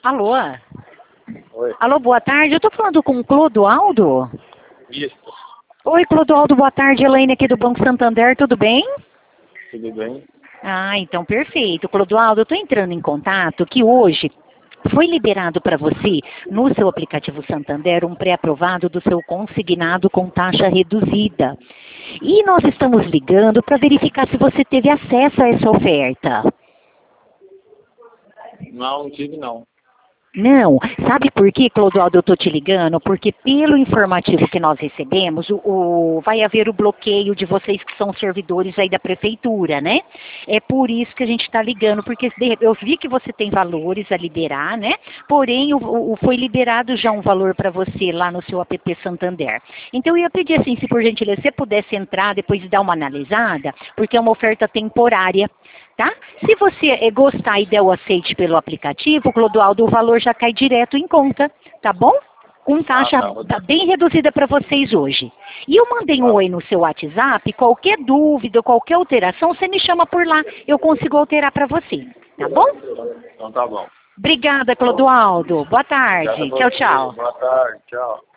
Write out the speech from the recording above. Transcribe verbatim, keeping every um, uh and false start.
Alô? Oi. Alô, boa tarde. Eu tô falando com o Clodoaldo? Isso. Oi, Clodoaldo, boa tarde. Elaine aqui do Banco Santander, tudo bem? Tudo bem? Ah, então perfeito. Clodoaldo, eu tô entrando em contato que hoje foi liberado para você, no seu aplicativo Santander, um pré-aprovado do seu consignado com taxa reduzida. E nós estamos ligando para verificar se você teve acesso a essa oferta. Não, não tive não. Não, sabe por que, Clodoaldo, eu estou te ligando? Porque pelo informativo que nós recebemos, o, o- vai haver o bloqueio de vocês que são servidores aí da prefeitura, né? É por isso que a gente está ligando, porque de- eu vi que você tem valores a liberar, né? Porém, o, o- foi liberado já um valor para você lá no seu app Santander. Então, eu ia pedir assim, se por gentileza você pudesse entrar depois e dar uma analisada, porque é uma oferta temporária. Tá? Se você eh, gostar e der o aceite pelo aplicativo, Clodoaldo, o valor já cai direto em conta, tá bom? Com Ah, taxa tá. Vou- tá bem reduzida para vocês hoje. E eu mandei um Tá. oi no seu WhatsApp, qualquer dúvida, qualquer alteração, você me chama por lá, eu consigo alterar para você, tá bom? Então tá bom. Obrigada, Clodoaldo. Boa Obrigado a tarde. Tchau, você. tchau. Boa tarde. Tchau.